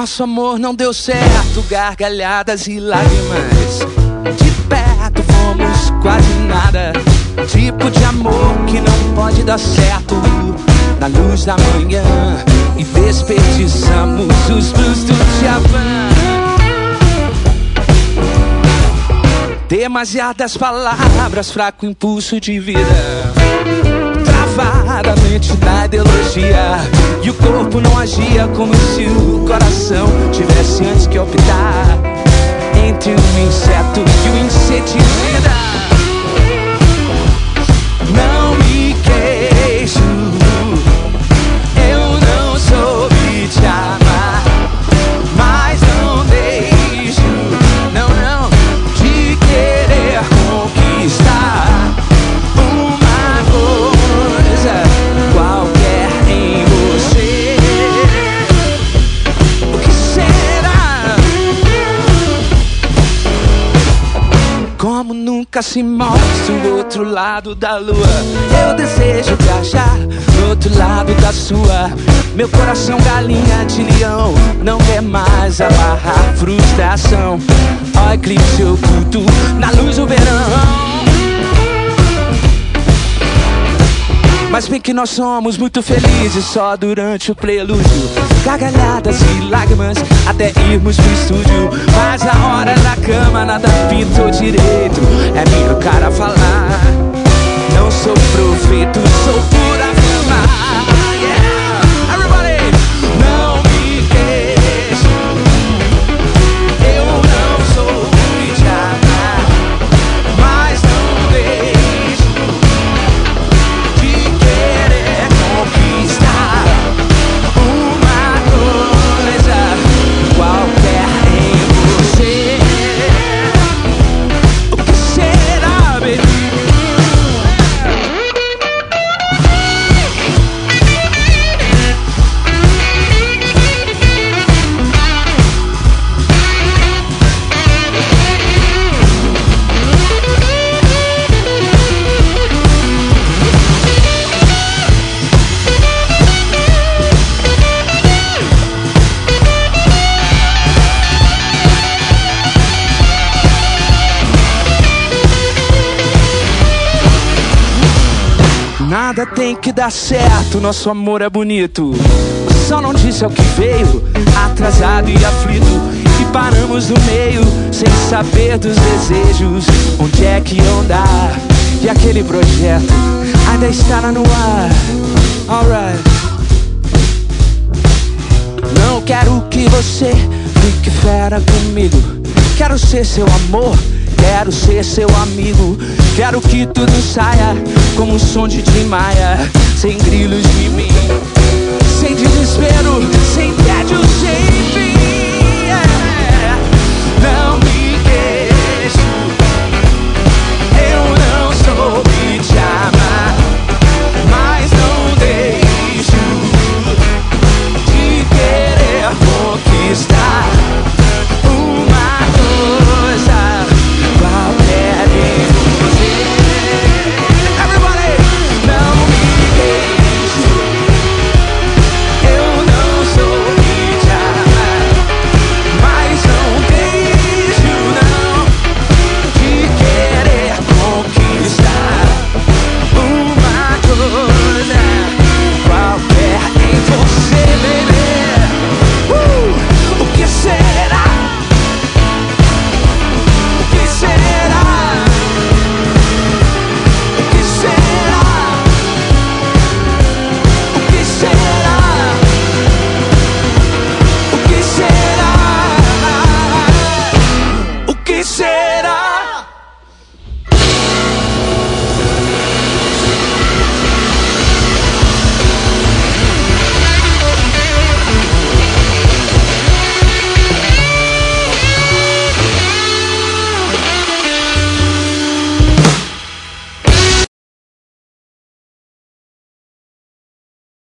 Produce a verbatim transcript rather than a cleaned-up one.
nosso amor não deu certo, gargalhadas e lágrimas. De perto fomos quase nada, tipo de amor que não pode dar certo. Na luz da manhã e desperdiçamos os blues do Djavan. Demasiadas palavras, fraco impulso de vida, travadamente na ideologia. E o corpo não agia como se o coração tivesse antes que optar entre um inseto e um inseticida. Não me queixo, eu não soube te amar, mas não deixo, não, não, de querer conquistar uma coisa qualquer em você. O que será? Como nunca se mostra o outro lado da lua, eu desejo viajar do outro lado da sua. Meu coração galinha de leão não quer mais amarrar frustração. Ó eclipse oculto na luz do verão. Mas bem que nós somos muito felizes só durante o prelúdio, gargalhadas e lágrimas até irmos pro estúdio. Mas a hora da cama nada pintou direito, é minha cara falar. Não sou profeta, sou pura fama. Yeah, everybody! Não me queixo, eu não sou de amar, mas não deixo de querer conquistar uma coisa qualquer em você. O que será, baby? Nada tem que dar certo, nosso amor é bonito. Só não disse ao que veio, atrasado e aflito. E paramos no meio, sem saber dos desejos, onde é que iam dar. E aquele projeto ainda estará no ar. Alright. Não quero que você fique fera comigo. Quero ser seu amor, quero ser seu amigo. Quero que tudo saia como um som de Tim Maia, sem grilos de mim, sem desespero.